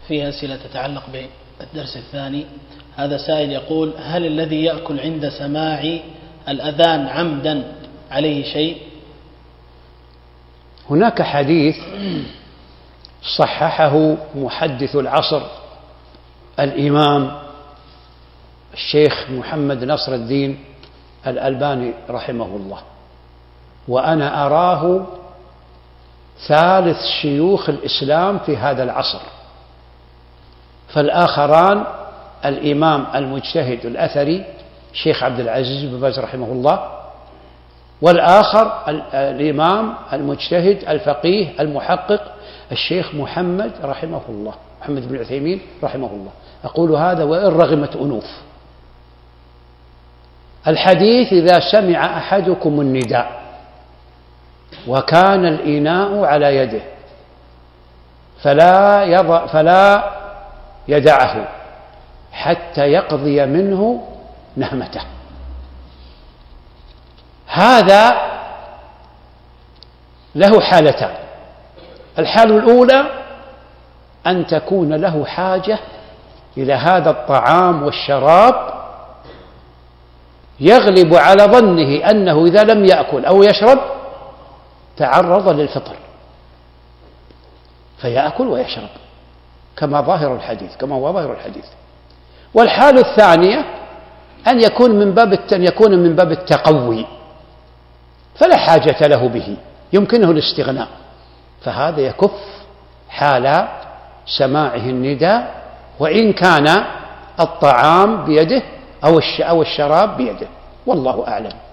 فيها أسئلة تتعلق بالدرس الثاني. هذا سائل يقول: هل الذي يأكل عند سماع الأذان عمدا عليه شيء؟ هناك حديث صححه محدث العصر الإمام الشيخ محمد نصر الدين الألباني رحمه الله، وأنا أراه ثالث شيوخ الإسلام في هذا العصر، فالآخران الإمام المجتهد الأثري شيخ عبد العزيز بن باز رحمه الله، والآخر الإمام المجتهد الفقيه المحقق الشيخ محمد رحمه الله، محمد بن عثيمين رحمه الله. أقول هذا وإن رغمت أنوف. الحديث: إذا سمع أحدكم النداء وكان الإناء على يده فلا يدعه حتى يقضي منه نهمته. هذا له حالتان: الحالة الأولى أن تكون له حاجة إلى هذا الطعام والشراب، يغلب على ظنه أنه إذا لم يأكل أو يشرب تعرض للفطر فيأكل ويشرب كما هو ظاهر الحديث. والحالة الثانية أن يكون من باب التقوي، فلا حاجة له به، يمكنه الاستغناء، فهذا يكف حال سماعه النداء وإن كان الطعام بيده أو الشراب بيده، والله أعلم.